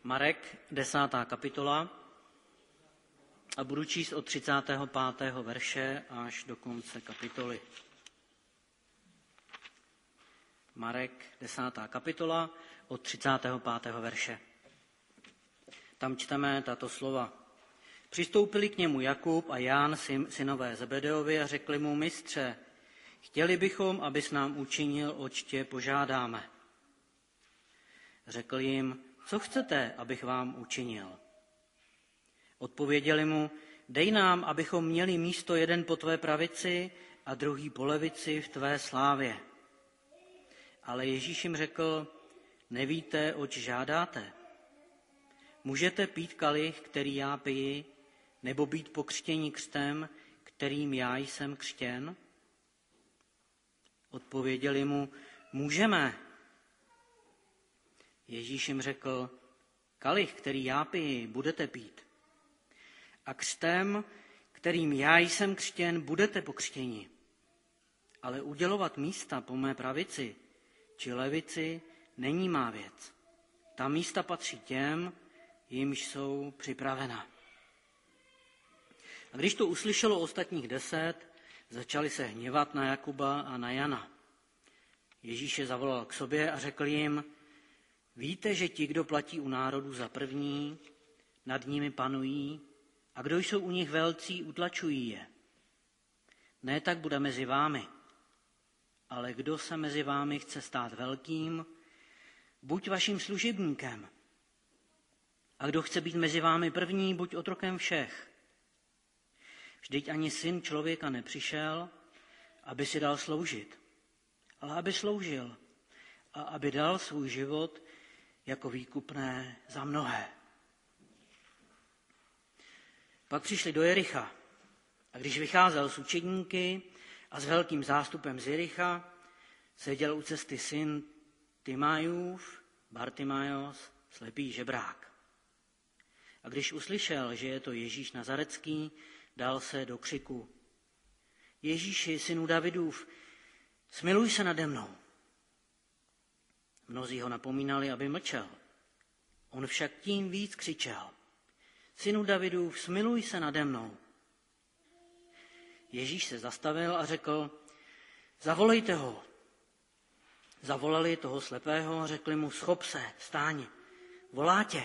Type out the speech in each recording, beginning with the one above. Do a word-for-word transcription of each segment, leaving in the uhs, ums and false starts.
Marek, desátá kapitola, a budu číst od třicátého pátého verše až do konce kapitoly. Marek, desátá kapitola, od třicátého pátého verše. Tam čteme tato slova. Přistoupili k němu Jakub a Jan, synové Zebedeovi, a řekli mu: Mistře, chtěli bychom, abys nám učinil, oč tě požádáme. Řekl jim: Co chcete, abych vám učinil? Odpověděli mu: Dej nám, abychom měli místo jeden po tvé pravici a druhý po levici v tvé slávě. Ale Ježíš jim řekl: Nevíte, oč žádáte? Můžete pít kalich, který já piji, nebo být pokřtěni křtem, kterým já jsem křtěn? Odpověděli mu: Můžeme. Ježíš jim řekl: Kalich, který já piji, budete pít. A křtem, kterým já jsem křtěn, budete pokřtěni. Ale udělovat místa po mé pravici či levici není má věc. Ta místa patří těm, jimž jsou připravena. A když to uslyšelo ostatních deset, začali se hněvat na Jakuba a na Jana. Ježíš je zavolal k sobě a řekl jim: Víte, že ti, kdo platí u národu za první, nad nimi panují, a kdo jsou u nich velcí, utlačují je. Ne tak bude mezi vámi, ale kdo se mezi vámi chce stát velkým, buď vaším služebníkem. A kdo chce být mezi vámi první, buď otrokem všech. Vždyť ani syn člověka nepřišel, aby si dal sloužit, ale aby sloužil a aby dal svůj život jako výkupné za mnohé. Pak přišli do Jericha, a když vycházel s učedníky a s velkým zástupem z Jericha, seděl u cesty syn Timájův, Bartimajos, slepý žebrák. A když uslyšel, že je to Ježíš Nazarecký, dal se do křiku: Ježíši, synu Davidův, smiluj se nade mnou. Mnozí ho napomínali, aby mlčel. On však tím víc křičel: Synu Davidův, smiluj se nade mnou. Ježíš se zastavil a řekl: Zavolejte ho. Zavolali toho slepého a řekli mu: Schop se, vstáň, volá tě.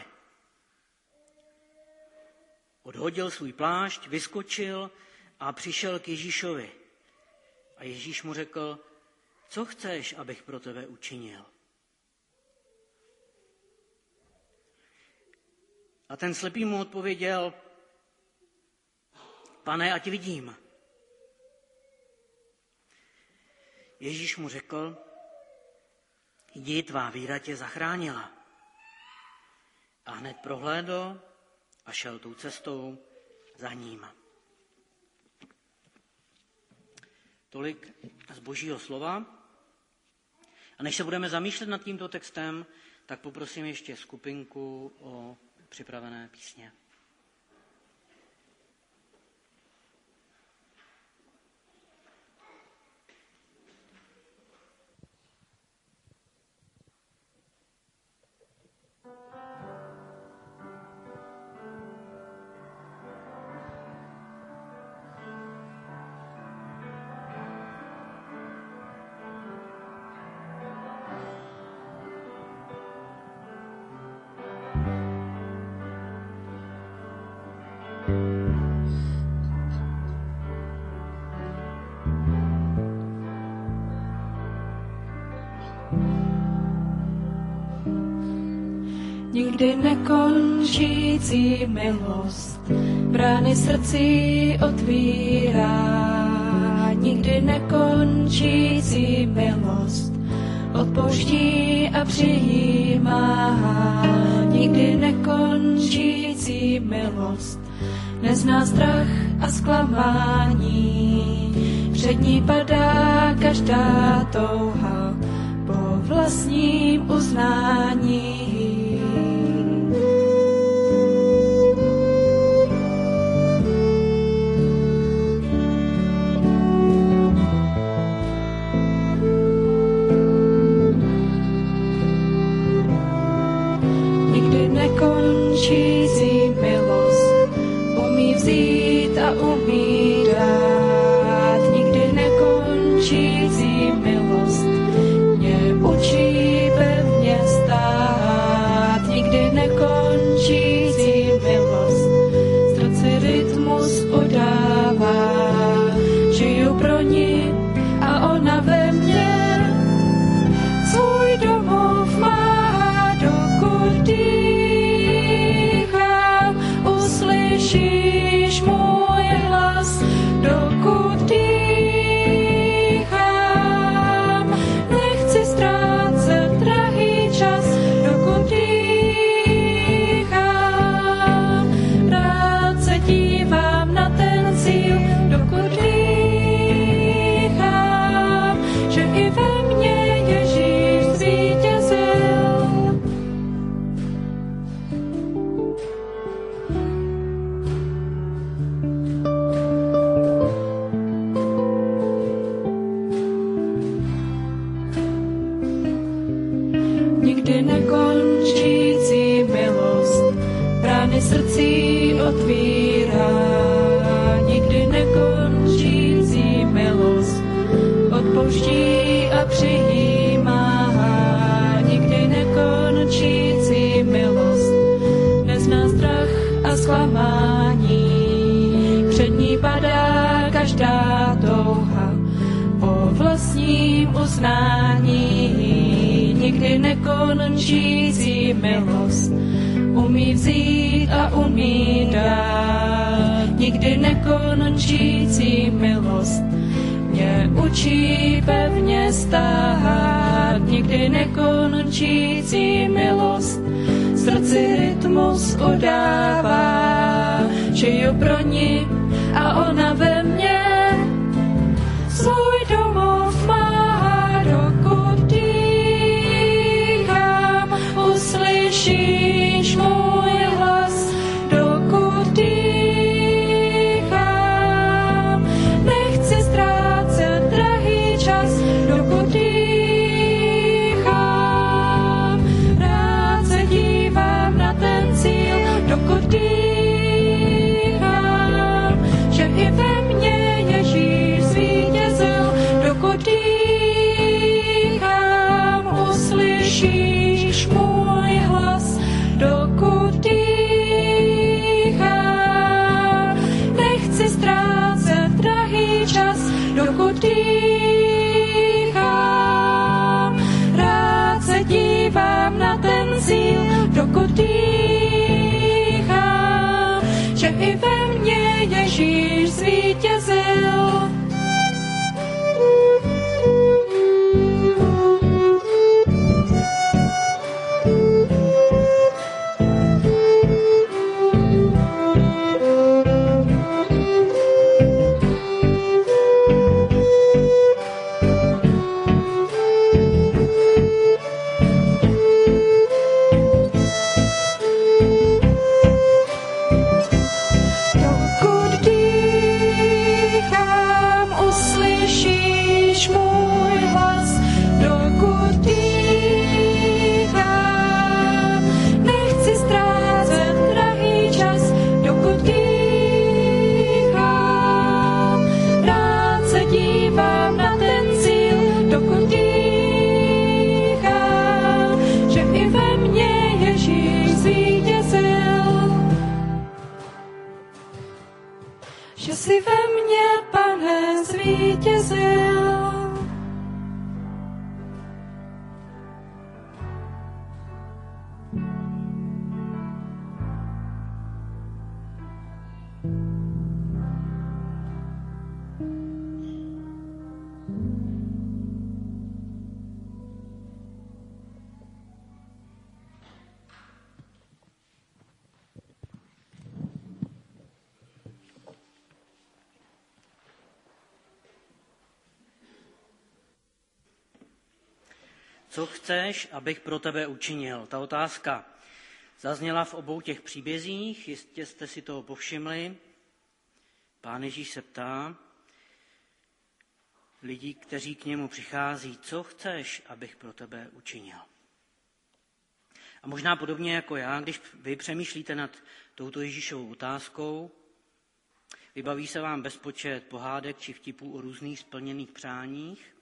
Odhodil svůj plášť, vyskočil a přišel k Ježíšovi. A Ježíš mu řekl: Co chceš, abych pro tebe učinil? A ten slepý mu odpověděl: Pane, ať vidím. Ježíš mu řekl: Jdi, tvá víra tě zachránila. A hned prohlédl a šel tou cestou za ním. Tolik z Božího slova. A než se budeme zamýšlet nad tímto textem, tak poprosím ještě skupinku o připravené písně. Nikdy nekončící milost brány srdci otvírá. Nikdy nekončící milost odpouští a přijímá. Nikdy nekončící milost nezná strach a zklamání. Před ní padá každá touha po vlastním uznání. Nikdy nekončící a umí dát. Nikdy nekončící milost mě učí pevně stát. Nikdy nekončící milost srdci rytmus udává. Žiju pro ní a ona ve mně svůj domov má, dokud dýchám. Uslyšíš můj hlas, dokud dýchám. Nechci ztrácet drahý čas, dokud dýchám. Rád se dívám na ten cíl, dokud dýchám, že i ve mně Ježíš zvítězil. Nikdy nekončící milost brány srdcí otvírá. Nikdy nekončící milost odpouští a přijímá. Nikdy nekončící milost nezná strach a zklamání. Před ní padá každá touha po vlastním uznání. Nikdy nekončící milost umí vzít a umí dát. Nikdy nekončící milost mě učí pevně stát. Nikdy nekončící milost srdci rytmus udává. Žiju pro ní a ona ve mně svůj domov má, dokud dýchám. Uslyšíš můj hlas, dokud dýchám. Nechci ztrácet drahý čas, dokud dýchám. Rád se dívám na ten cíl, dokud dýchám, že i ve mně Ježíš zvítězil. Dokud dýchám, uslyšíš můj hlas, dokud dýchám. Nechci ztrácet drahý čas, dokud dýchám. Rád se dívám na ten cíl, dokud dýchám, že i ve mně Ježíš zvítězil. Dokud dýchám, uslyšíš můj hlas, dokud dýchám. Nechci ztrácet drahý čas, dokud dýchám. Rád se dívám na ten cíl, dokud dýchám, že i ve mně Ježíš zvítězil. Že jsi ve mně, Pane, zvítězil. Co chceš, abych pro tebe učinil? Ta otázka zazněla v obou těch příbězích, jistě jste si toho povšimli. Pán Ježíš se ptá lidí, kteří k němu přichází, co chceš, abych pro tebe učinil? A možná podobně jako já, když vy přemýšlíte nad touto Ježíšovou otázkou, Vybaví se vám bezpočet pohádek či vtipů o různých splněných přáních.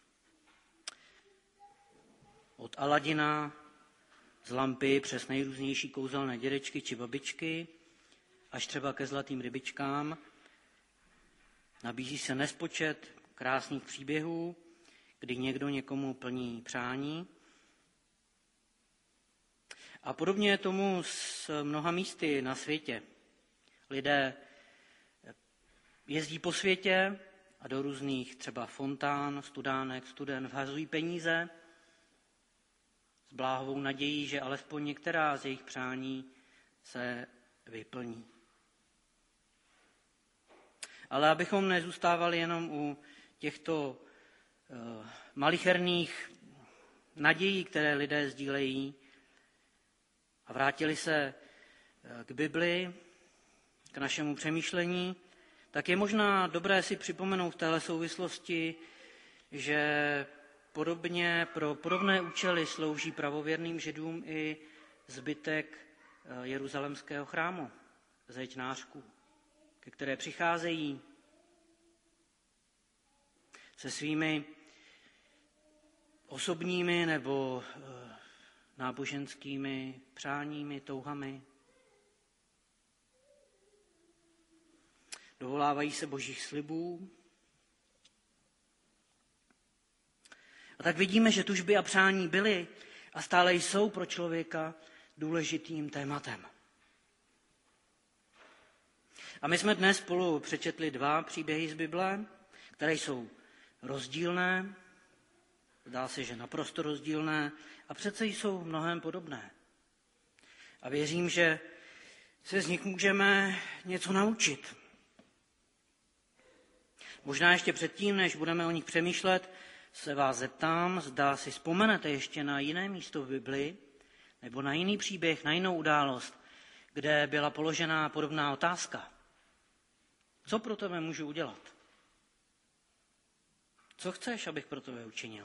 Od Aladina z lampy přes nejrůznější kouzelné dědečky či babičky až třeba ke zlatým rybičkám. Nabízí se nespočet krásných příběhů, kdy někdo někomu plní přání. A podobně je tomu s mnoha místy na světě. Lidé jezdí po světě a do různých třeba fontán, studánek, studen vhazují peníze s bláhovou nadějí, že alespoň některá z jejich přání se vyplní. Ale abychom nezůstávali jenom u těchto uh, malicherných nadějí, které lidé sdílejí, a vrátili se k Bibli, k našemu přemýšlení, tak je možná dobré si připomenout v téhle souvislosti, že podobně pro podobné účely slouží pravověrným Židům i zbytek jeruzalemského chrámu, zeď nářků, ke které přicházejí se svými osobními nebo náboženskými přáními, touhami. Dovolávají se božích slibů. A tak vidíme, že tužby a přání byly a stále jsou pro člověka důležitým tématem. A my jsme dnes spolu přečetli dva příběhy z Bible, které jsou rozdílné, zdá se, že naprosto rozdílné, a přece jsou v mnohém podobné. A věřím, že se z nich můžeme něco naučit. Možná ještě předtím, než budeme o nich přemýšlet, se vás zeptám, zda si vzpomenete ještě na jiné místo v Bibli, nebo na jiný příběh, na jinou událost, kde byla položená podobná otázka. Co pro tebe můžu udělat? Co chceš, abych pro tebe učinil?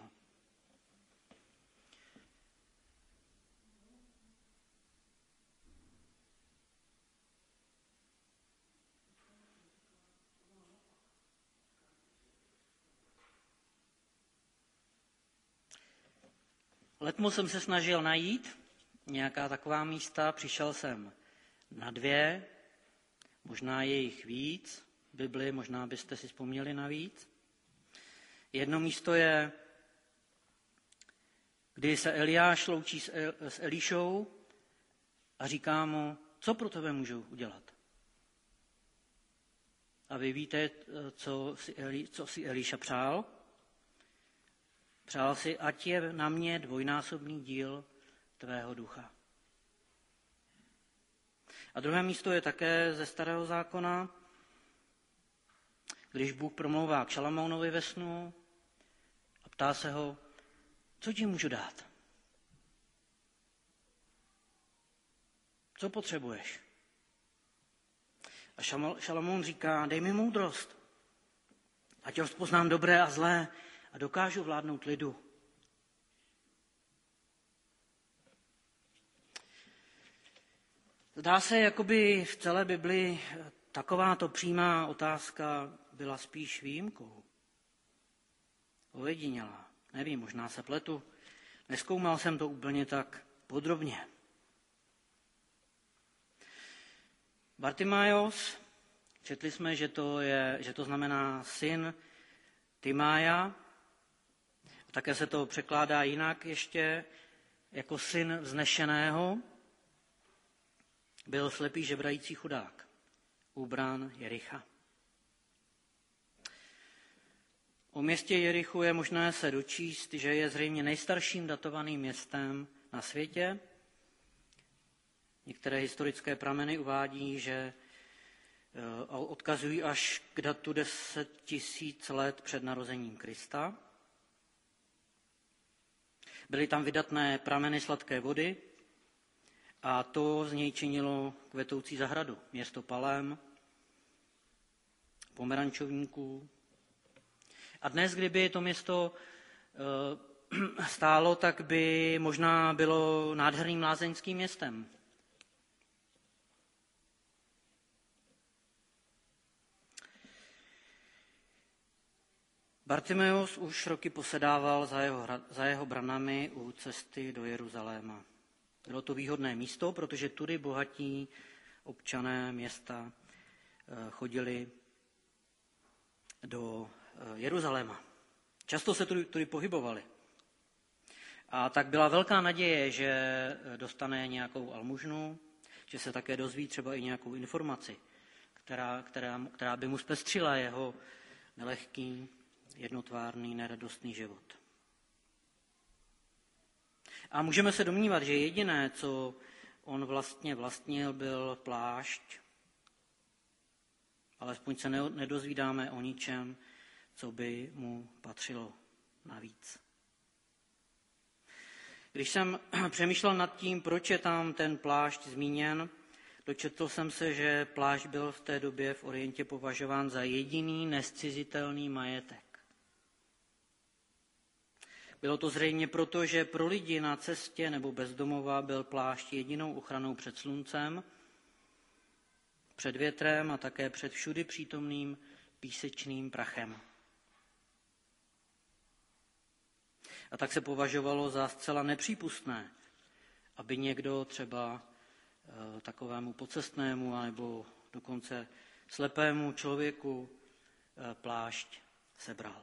Letmo jsem se snažil najít nějaká taková místa, přišel jsem na dvě, možná je jich víc, v Bibli, možná byste si vzpomněli na víc. Jedno místo je, kdy se Eliáš loučí s, El, s Elišou a říká mu, co pro tebe můžu udělat. A vy víte, co si, Eli, co si Eliša přál? Přál si, ať je na mě dvojnásobný díl tvého ducha. A druhé místo je také ze Starého zákona, když Bůh promlouvá k Šalamounovi ve snu a ptá se ho, co ti můžu dát? Co potřebuješ? A Šalamoun říká, dej mi moudrost, ať rozpoznám dobré a zlé a dokážu vládnout lidu. Zdá se, jakoby v celé Bibli takováto přímá otázka byla spíš výjimkou. Ojedinělá. Nevím, možná se pletu. Nezkoumal jsem to úplně tak podrobně. Bartimájos, četli jsme, že to, je, že to znamená syn Timája. Také se to překládá jinak ještě jako syn vznešeného. Byl slepý žebrající chudák u brán Jericha. O městě Jerichu je možné se dočíst, že je zřejmě nejstarším datovaným městem na světě. Některé historické prameny uvádí, že odkazují až k datu deset tisíc let před narozením Krista. Byly tam vydatné prameny sladké vody a to z něj činilo kvetoucí zahradu. Město palem, pomerančovníků. A dnes, kdyby to město e, stálo, tak by možná bylo nádherným lázeňským městem. Bartimeus už roky posedával za jeho, za jeho branami u cesty do Jeruzaléma. Bylo to výhodné místo, protože tudy bohatí občané města chodili do Jeruzaléma. Často se tudy, tudy pohybovali. A tak byla velká naděje, že dostane nějakou almužnu, že se také dozví třeba i nějakou informaci, která, která, která by mu zpestřila jeho nelehký, jednotvárný, neradostný život. A můžeme se domnívat, že jediné, co on vlastně vlastnil, byl plášť. Alespoň se nedozvídáme o ničem, co by mu patřilo navíc. Když jsem přemýšlel nad tím, proč je tam ten plášť zmíněn, dočetl jsem se, že plášť byl v té době v Orientě považován za jediný nezcizitelný majetek. Bylo to zřejmě proto, že pro lidi na cestě nebo bezdomova byl plášť jedinou ochranou před sluncem, před větrem a také před všudy přítomným písečným prachem. A tak se považovalo za zcela nepřípustné, aby někdo třeba e, takovému pocestnému anebo dokonce slepému člověku e, plášť sebral.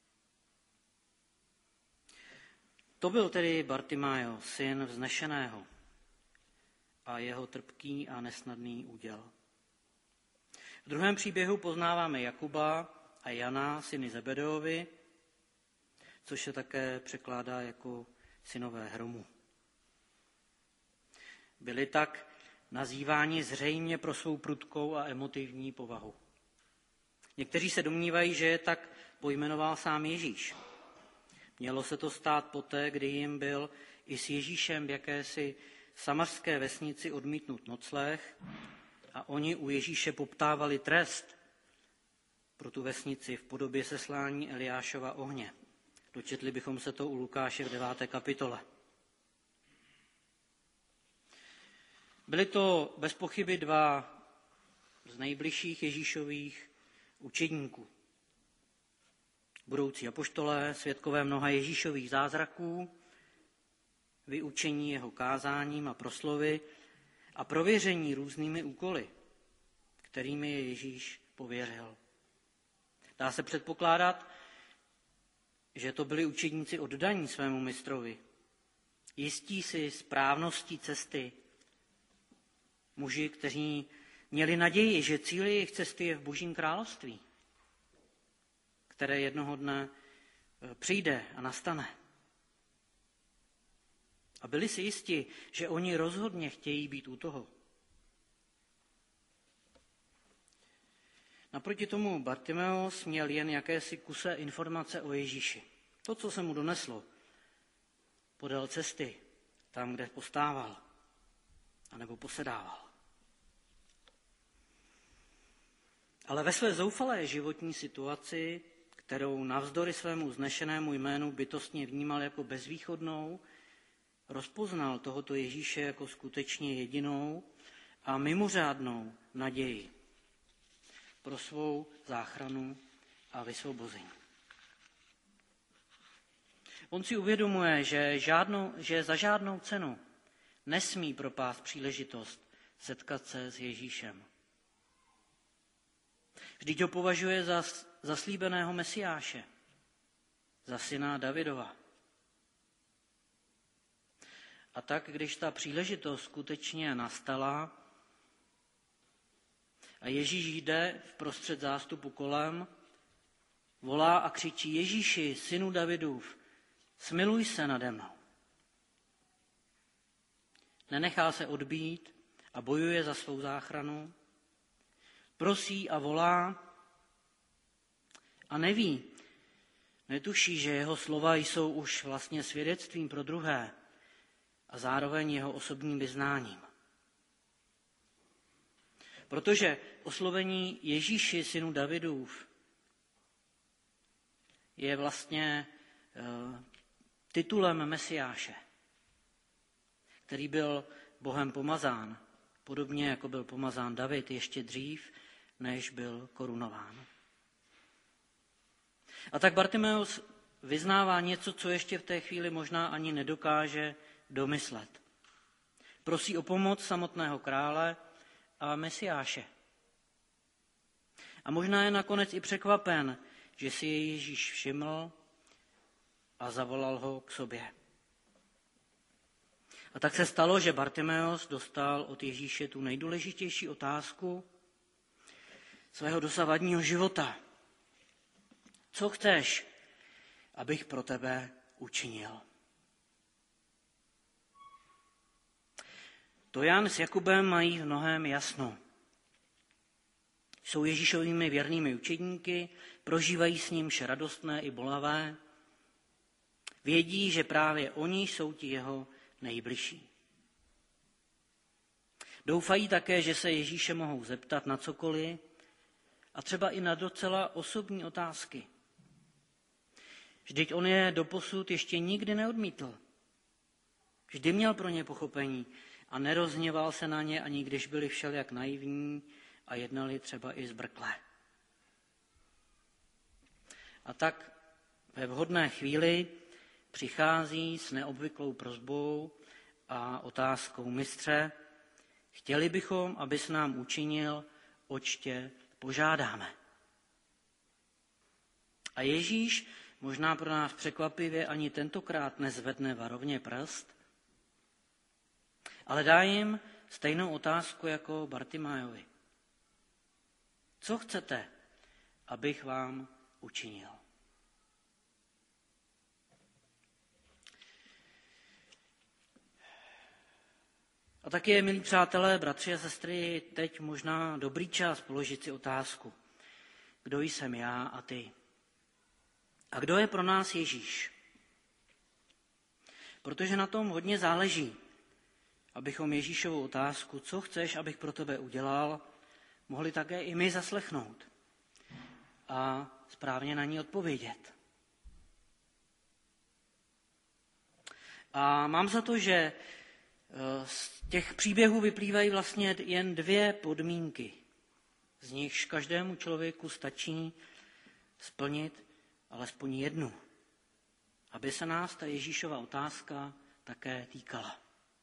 To byl tedy Bartimájo, syn vznešeného, a jeho trpký a nesnadný úděl. V druhém příběhu poznáváme Jakuba a Jana, syny Zebedeovi, což se také překládá jako synové hromu. Byli tak nazýváni zřejmě pro svou prudkou a emotivní povahu. Někteří se domnívají, že je tak pojmenoval sám Ježíš. Mělo se to stát poté, kdy jim byl i s Ježíšem v jakési samařské vesnici odmítnut nocleh a oni u Ježíše poptávali trest pro tu vesnici v podobě seslání Eliášova ohně. Dočetli bychom se to u Lukáše v deváté kapitole. Byli to bez pochyby dva z nejbližších Ježíšových učedníků. Budoucí apoštolé, svědkové mnoha Ježíšových zázraků, vyučení jeho kázáním a proslovy a prověření různými úkoly, kterými je Ježíš pověřil. Dá se předpokládat, že to byli učedníci oddaní svému mistrovi, jistí si správností cesty, muži, kteří měli naději, že cíl jejich cesty je v Božím království, které jednoho dne přijde a nastane. A byli si jisti, že oni rozhodně chtějí být u toho. Naproti tomu Bartimeus měl jen jakési kusé informace o Ježíši. To, co se mu doneslo podél cesty, tam, kde postával, anebo posedával. Ale ve své zoufalé životní situaci, kterou navzdory svému vznešenému jménu bytostně vnímal jako bezvýchodnou, rozpoznal tohoto Ježíše jako skutečně jedinou a mimořádnou naději pro svou záchranu a vysvobození. On si uvědomuje, že, žádnou, že za žádnou cenu nesmí propást příležitost setkat se s Ježíšem. Vždyť ho považuje za zaslíbeného Mesiáše, za syna Davidova. A tak, když ta příležitost skutečně nastala a Ježíš jde vprostřed zástupu kolem, volá a křičí: Ježíši, synu Davidův, smiluj se nade mnou. Nenechá se odbít a bojuje za svou záchranu, prosí a volá a neví, netuší, že jeho slova jsou už vlastně svědectvím pro druhé a zároveň jeho osobním vyznáním. Protože oslovení Ježíši, synu Davidův, je vlastně uh, titulem Mesiáše, který byl Bohem pomazán, podobně jako byl pomazán David ještě dřív, než byl korunován. A tak Bartimeus vyznává něco, co ještě v té chvíli možná ani nedokáže domyslet. Prosí o pomoc samotného krále a Mesiáše. A možná je nakonec i překvapen, že si jej Ježíš všiml a zavolal ho k sobě. A tak se stalo, že Bartimeus dostal od Ježíše tu nejdůležitější otázku svého dosavadního života. Co chceš, abych pro tebe učinil? To Jan s Jakubem mají v mnohém jasno. Jsou Ježíšovými věrnými učedníky, prožívají s nímž radostné i bolavé. Vědí, že právě oni jsou ti jeho nejbližší. Doufají také, že se Ježíše mohou zeptat na cokoliv a třeba i na docela osobní otázky. Vždyť on je doposud ještě nikdy neodmítl. Vždy měl pro ně pochopení a nerozhněval se na ně, ani když byli všelijak naivní a jednali třeba i zbrkle. A tak ve vhodné chvíli přichází s neobvyklou prosbou a otázkou: mistře, chtěli bychom, abys nám učinil, oč tě požádáme. A Ježíš možná pro nás překvapivě ani tentokrát nezvedne varovně prst, ale dá jim stejnou otázku jako Bartimájovi. Co chcete, abych vám učinil? A taky je, milí přátelé, bratři a sestry, teď možná dobrý čas položit si otázku. Kdo jsem já a ty? A kdo je pro nás Ježíš? Protože na tom hodně záleží, abychom Ježíšovu otázku, co chceš, abych pro tebe udělal, mohli také i my zaslechnout a správně na ní odpovědět. A mám za to, že z těch příběhů vyplývají vlastně jen dvě podmínky, z nichž každému člověku stačí splnit alespoň jednu, aby se nás ta Ježíšova otázka také týkala.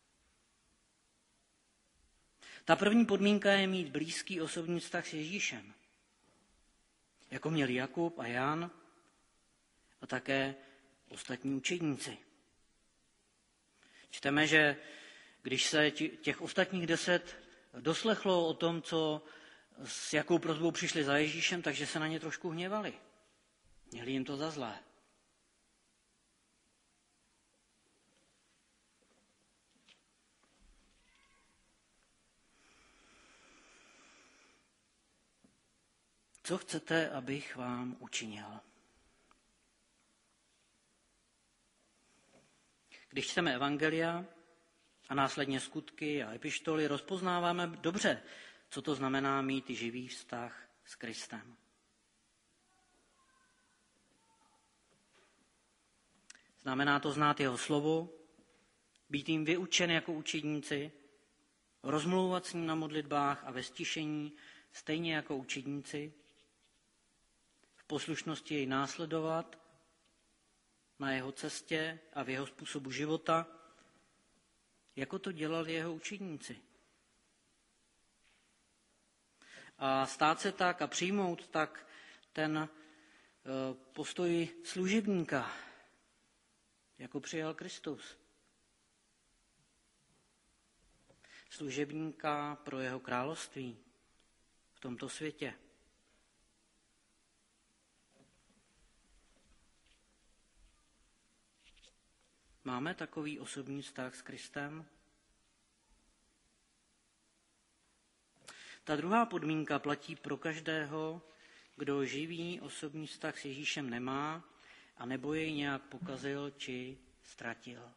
Ta první podmínka je mít blízký osobní vztah s Ježíšem, jako měli Jakub a Jan a také ostatní učedníci. Čteme, že když se těch ostatních deset doslechlo o tom, co s jakou prosbou přišli za Ježíšem, takže se na ně trošku hněvali. Měli jim to za zlé. Co chcete, abych vám učinil? Když čteme evangelia a následně skutky a epištoly, rozpoznáváme dobře, co to znamená mít živý vztah s Kristem. Znamená to znát jeho slovo, být jim vyučen jako učedníci, rozmlouvat s ním na modlitbách a ve stišení, stejně jako učedníci, v poslušnosti jej následovat na jeho cestě a v jeho způsobu života, jako to dělali jeho učedníci. A stát se tak a přijmout tak ten postoj služebníka, jako přijal Kristus. Služebníka pro jeho království v tomto světě. Máme takový osobní vztah s Kristem? Ta druhá podmínka platí pro každého, kdo živý osobní vztah s Ježíšem nemá a nebo jej nějak pokazil či ztratil.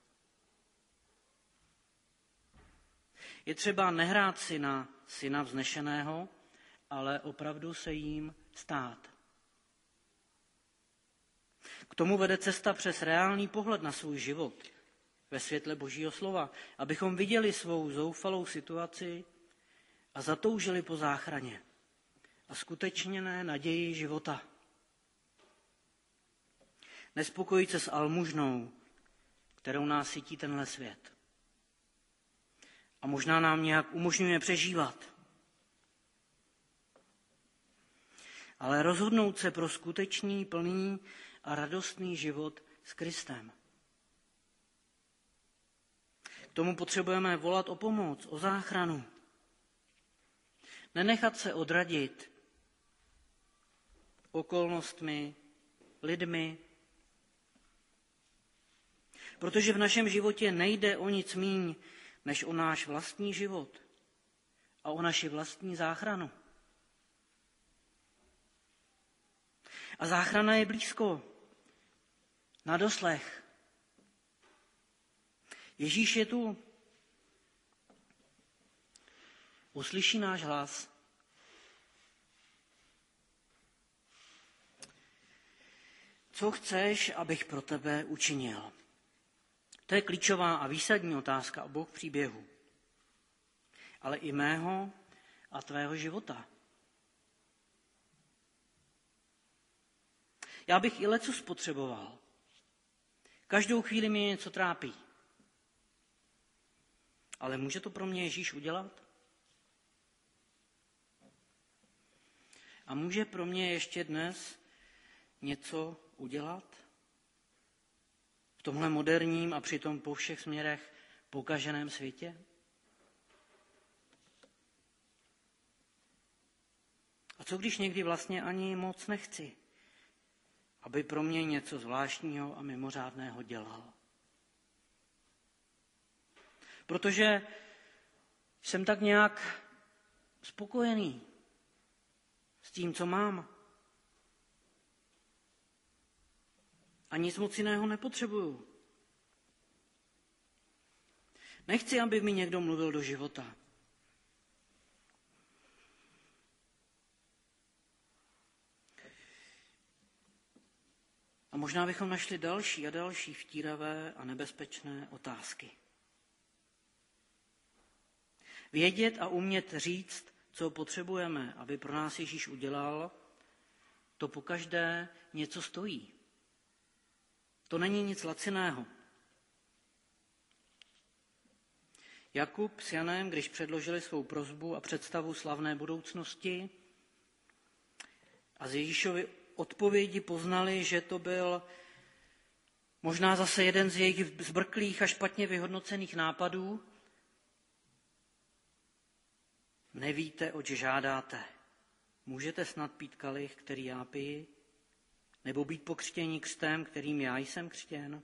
Je třeba nehrát si na syna vznešeného, ale opravdu se jím stát. K tomu vede cesta přes reálný pohled na svůj život ve světle Božího slova, abychom viděli svou zoufalou situaci a zatoužili po záchraně a skutečněné naději života. Nespokojit se s almužnou, kterou nás sytí tenhle svět. A možná nám nějak umožňuje přežívat. Ale rozhodnout se pro skutečný, plný a radostný život s Kristem. K tomu potřebujeme volat o pomoc, o záchranu. Nenechat se odradit okolnostmi, lidmi, protože v našem životě nejde o nic míň, než o náš vlastní život a o naši vlastní záchranu. A záchrana je blízko, na doslech. Ježíš je tu. Uslyší náš hlas. Co chceš, abych pro tebe učinil? To je klíčová a výsadní otázka obou příběhů, ale i mého a tvého života. Já bych i leco spotřeboval. Každou chvíli mě něco trápí. Ale může to pro mě Ježíš udělat? A může pro mě ještě dnes něco udělat? V tomhle moderním a přitom po všech směrech pokaženém světě? A co když někdy vlastně ani moc nechci, aby pro mě něco zvláštního a mimořádného dělal? Protože jsem tak nějak spokojený s tím, co mám. A nic moc jiného nepotřebuju. Nechci, aby mi někdo mluvil do života. A možná bychom našli další a další vtíravé a nebezpečné otázky. Vědět a umět říct, co potřebujeme, aby pro nás Ježíš udělal, to pokaždé něco stojí. To není nic laciného. Jakub s Janem, když předložili svou prosbu a představu slavné budoucnosti a z Ježíšovy odpovědi poznali, že to byl možná zase jeden z jejich zbrklých a špatně vyhodnocených nápadů. Nevíte, oč žádáte. Můžete snad pít kalich, který já piji? Nebo být pokřtěni křtem, kterým já jsem křtěn?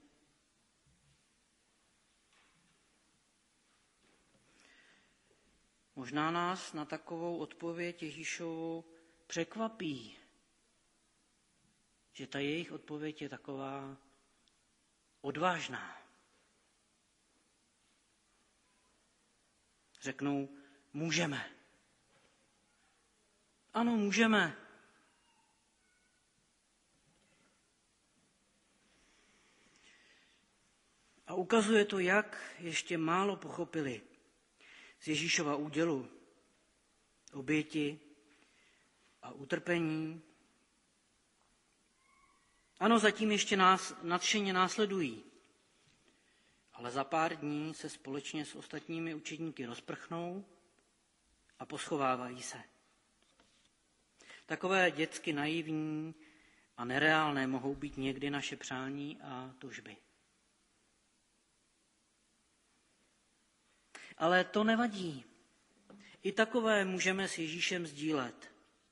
Možná nás na takovou odpověď Ježíšovu překvapí, že ta jejich odpověď je taková odvážná. Řeknou, můžeme. Ano, můžeme. A ukazuje to, jak ještě málo pochopili z Ježíšova údělu, oběti a utrpení. Ano, zatím ještě nás nadšeně následují, ale za pár dní se společně s ostatními učedníky rozprchnou a poschovávají se. Takové dětsky naivní a nereálné mohou být někdy naše přání a tužby. Ale to nevadí. I takové můžeme s Ježíšem sdílet.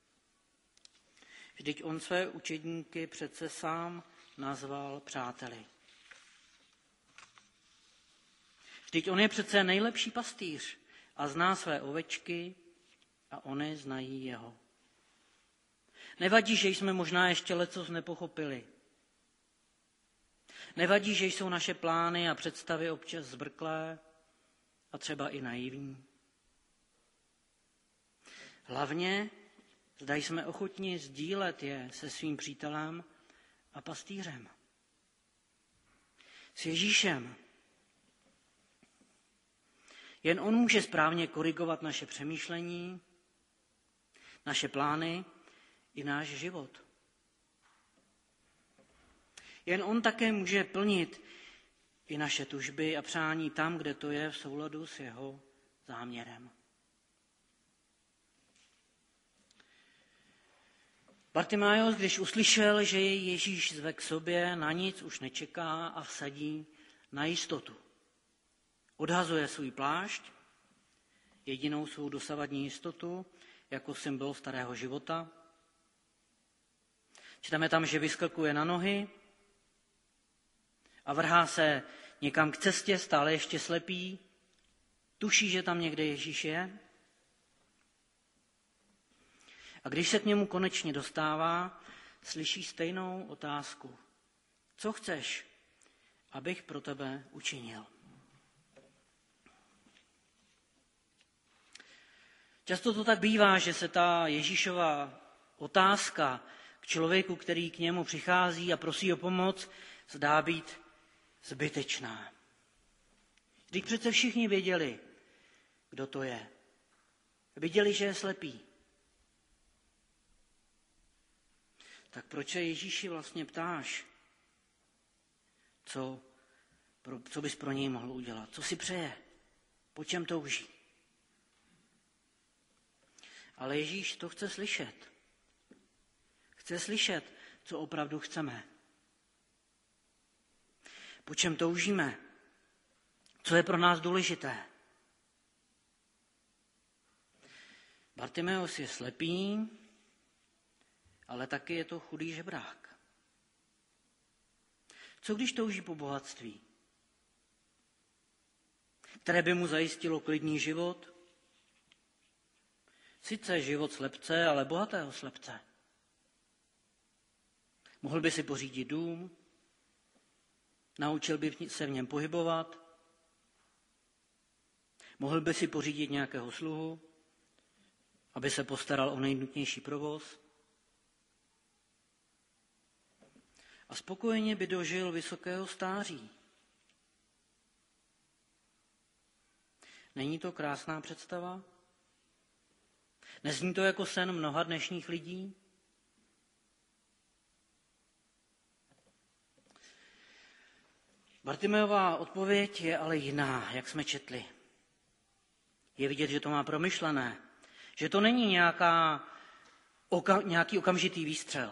Vždyť on své učedníky přece sám nazval přáteli. Vždyť on je přece nejlepší pastýř a zná své ovečky a oni znají jeho. Nevadí, že jsme možná ještě lecos nepochopili. Nevadí, že jsou naše plány a představy občas zbrklé a třeba i naivní. Hlavně, zda jsme ochotni sdílet je se svým přítelem a pastýřem. S Ježíšem. Jen on může správně korigovat naše přemýšlení, naše plány i náš život. Jen on také může plnit i naše tužby a přání tam, kde to je v souladu s jeho záměrem. Bartimájos, když uslyšel, že jej Ježíš zve k sobě, na nic už nečeká a vsadí na jistotu. Odhazuje svůj plášť, jedinou svou dosavadní jistotu, jako symbol starého života. Čteme tam, že vyskakuje na nohy a vrhá se někam k cestě, stále ještě slepý, tuší, že tam někde Ježíš je. A když se k němu konečně dostává, slyší stejnou otázku. Co chceš, abych pro tebe učinil? Často to tak bývá, že se ta Ježíšova otázka k člověku, který k němu přichází a prosí o pomoc, zdá být zbytečná. Vždyť přece všichni věděli, kdo to je. Viděli, že je slepý. Tak proč se Ježíši vlastně ptáš, co, pro, co bys pro něj mohl udělat? Co si přeje? Po čem touží? Ale Ježíš to chce slyšet. Chce slyšet, co opravdu chceme. Po čem toužíme? Co je pro nás důležité? Bartimeus je slepý, ale taky je to chudý žebrák. Co když touží po bohatství, které by mu zajistilo klidný život? Sice život slepce, ale bohatého slepce. Mohl by si pořídit dům, naučil by se v něm pohybovat, mohl by si pořídit nějakého sluhu, aby se postaral o nejnutnější provoz. A spokojeně by dožil vysokého stáří. Není to krásná představa? Nezní to jako sen mnoha dnešních lidí? Bartimeová odpověď je ale jiná, jak jsme četli. Je vidět, že to má promyšlené, že to není nějaká, oka, nějaký okamžitý výstřel.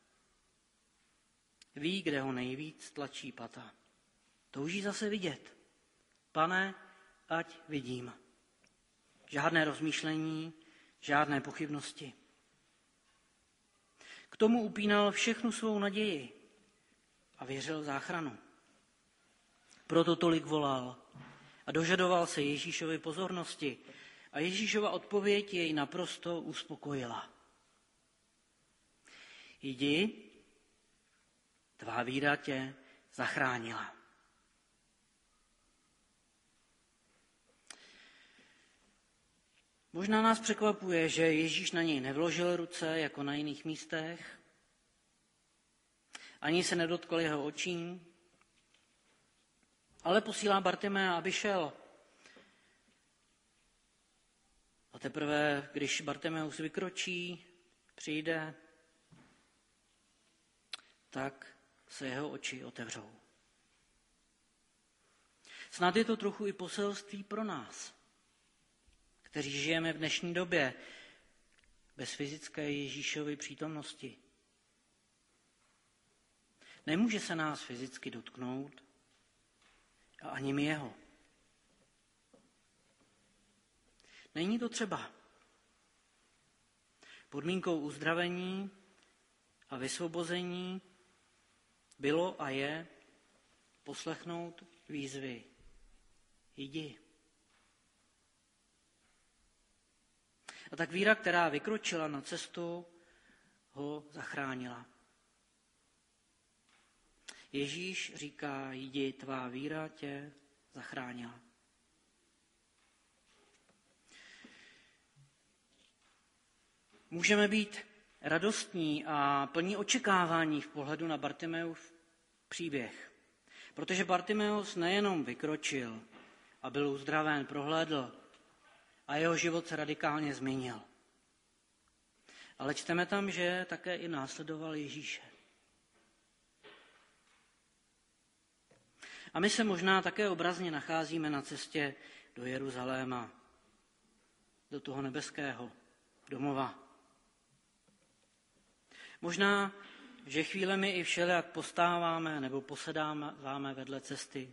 Ví, kde ho nejvíc tlačí pata. Touží zase vidět. Pane, ať vidím. Žádné rozmýšlení, žádné pochybnosti. K tomu upínal všechnu svou naději a věřil v záchranu. Proto tolik volal a dožadoval se Ježíšovy pozornosti a Ježíšova odpověď jej naprosto uspokojila. Jdi, tvá víra tě zachránila. Možná nás překvapuje, že Ježíš na něj nevložil ruce jako na jiných místech, ani se nedotkl jeho očí, ale posílá Bartimea, aby šel. A teprve, když Bartimeus vykročí, přijde, tak se jeho oči otevřou. Snad je to trochu i poselství pro nás, kteří žijeme v dnešní době bez fyzické Ježíšovy přítomnosti. Nemůže se nás fyzicky dotknout a ani my jeho. Není to třeba. Podmínkou uzdravení a vysvobození bylo a je poslechnout výzvy. Jdi. A tak víra, která vykročila na cestu, ho zachránila. Ježíš říká, jdi, tvá víra tě zachránila. Můžeme být radostní a plní očekávání v pohledu na Bartimeův příběh. Protože Bartimeus nejenom vykročil a byl uzdraven, prohlédl a jeho život se radikálně změnil. Ale čteme tam, že také i následoval Ježíše. A my se možná také obrazně nacházíme na cestě do Jeruzaléma, do toho nebeského domova. Možná, že chvílemi i všelijak postáváme nebo posedáváme vedle cesty,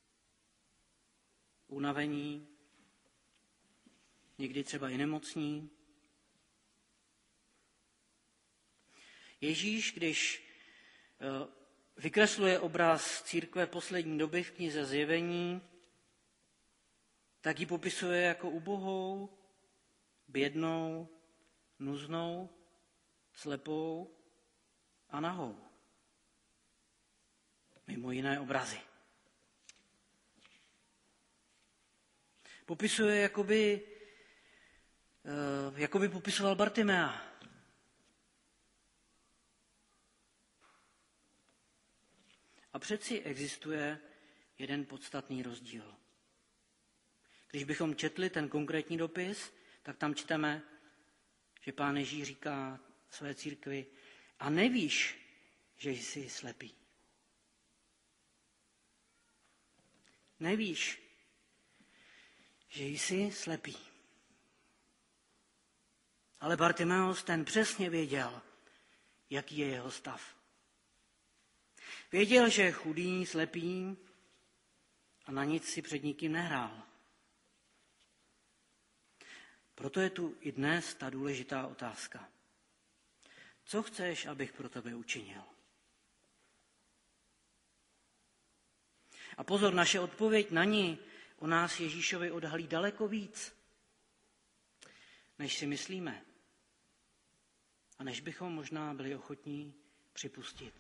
unavení, někdy třeba i nemocní. Ježíš, když vykresluje obraz církve poslední doby v knize Zjevení, tak ji popisuje jako ubohou, bědnou, nuznou, slepou a nahou. Mimo jiné obrazy. Popisuje, jakoby, jakoby popisoval Bartimea. A přeci existuje jeden podstatný rozdíl. Když bychom četli ten konkrétní dopis, tak tam čteme, že Pán Ježíš říká své církvi, a nevíš, že jsi slepý. Nevíš, že jsi slepý. Ale Bartimeus ten přesně věděl, jaký je jeho stav. Věděl, že je chudý, slepý a na nic si před nikým nehrál. Proto je tu i dnes ta důležitá otázka. Co chceš, abych pro tebe učinil? A pozor, naše odpověď na ní o nás Ježíšovi odhalí daleko víc, než si myslíme. A než bychom možná byli ochotní připustit.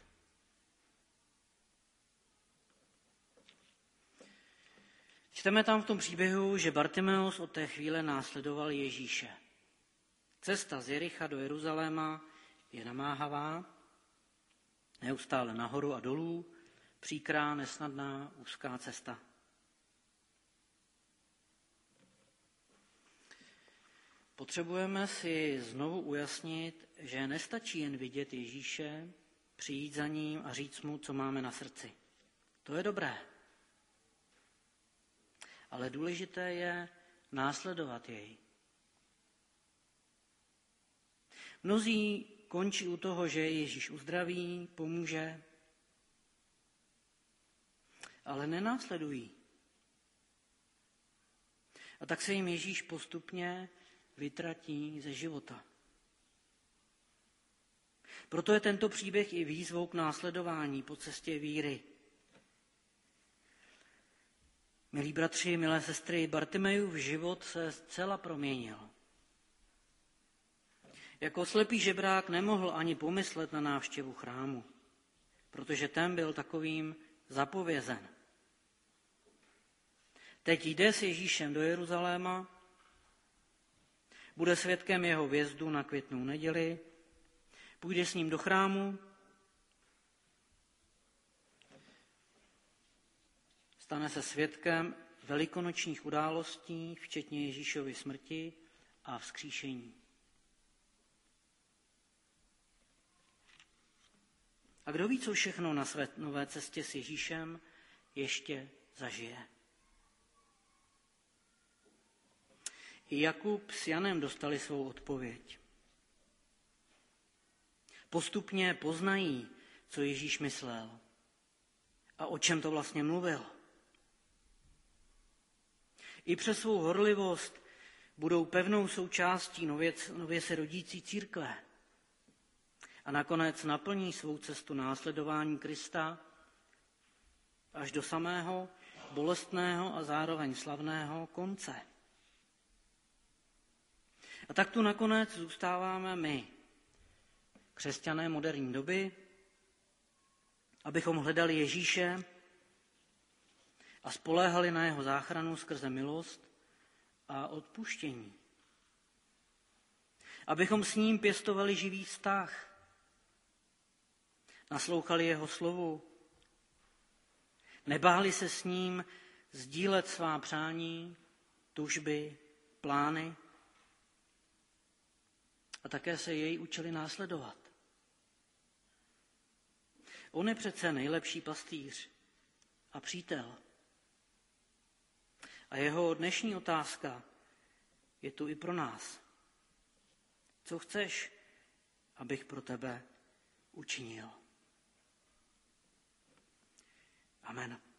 Čteme tam v tom příběhu, že Bartimeus od té chvíle následoval Ježíše. Cesta z Jericha do Jeruzaléma je namáhavá, neustále nahoru a dolů, příkrá, nesnadná, úzká cesta. Potřebujeme si znovu ujasnit, že nestačí jen vidět Ježíše, přijít za ním a říct mu, co máme na srdci. To je dobré. Ale důležité je následovat jej. Mnozí končí u toho, že Ježíš uzdraví, pomůže, ale nenásledují. A tak se jim Ježíš postupně vytratí ze života. Proto je tento příběh i výzvou k následování po cestě víry. Milí bratři, milé sestry, Bartimejův život se zcela proměnil. Jako slepý žebrák nemohl ani pomyslet na návštěvu chrámu, protože ten byl takovým zapovězen. Teď jde s Ježíšem do Jeruzaléma, bude svědkem jeho vjezdu na Květnou neděli, půjde s ním do chrámu, stane se svědkem velikonočních událostí, včetně Ježíšovy smrti a vzkříšení. A kdo ví, co všechno na své nové cestě s Ježíšem ještě zažije. I Jakub s Janem dostali svou odpověď. Postupně poznají, co Ježíš myslel a o čem to vlastně mluvil. I přes svou horlivost budou pevnou součástí nově, nově se rodící církve a nakonec naplní svou cestu následování Krista až do samého bolestného a zároveň slavného konce. A tak tu nakonec zůstáváme my, křesťané moderní doby, abychom hledali Ježíše a spoléhali na jeho záchranu skrze milost a odpuštění. Abychom s ním pěstovali živý vztah, naslouchali jeho slovu, nebáli se s ním sdílet svá přání, tužby, plány a také se jej učili následovat. On je přece nejlepší pastýř a přítel. A jeho dnešní otázka je tu i pro nás. Co chceš, abych pro tebe učinil? Amen.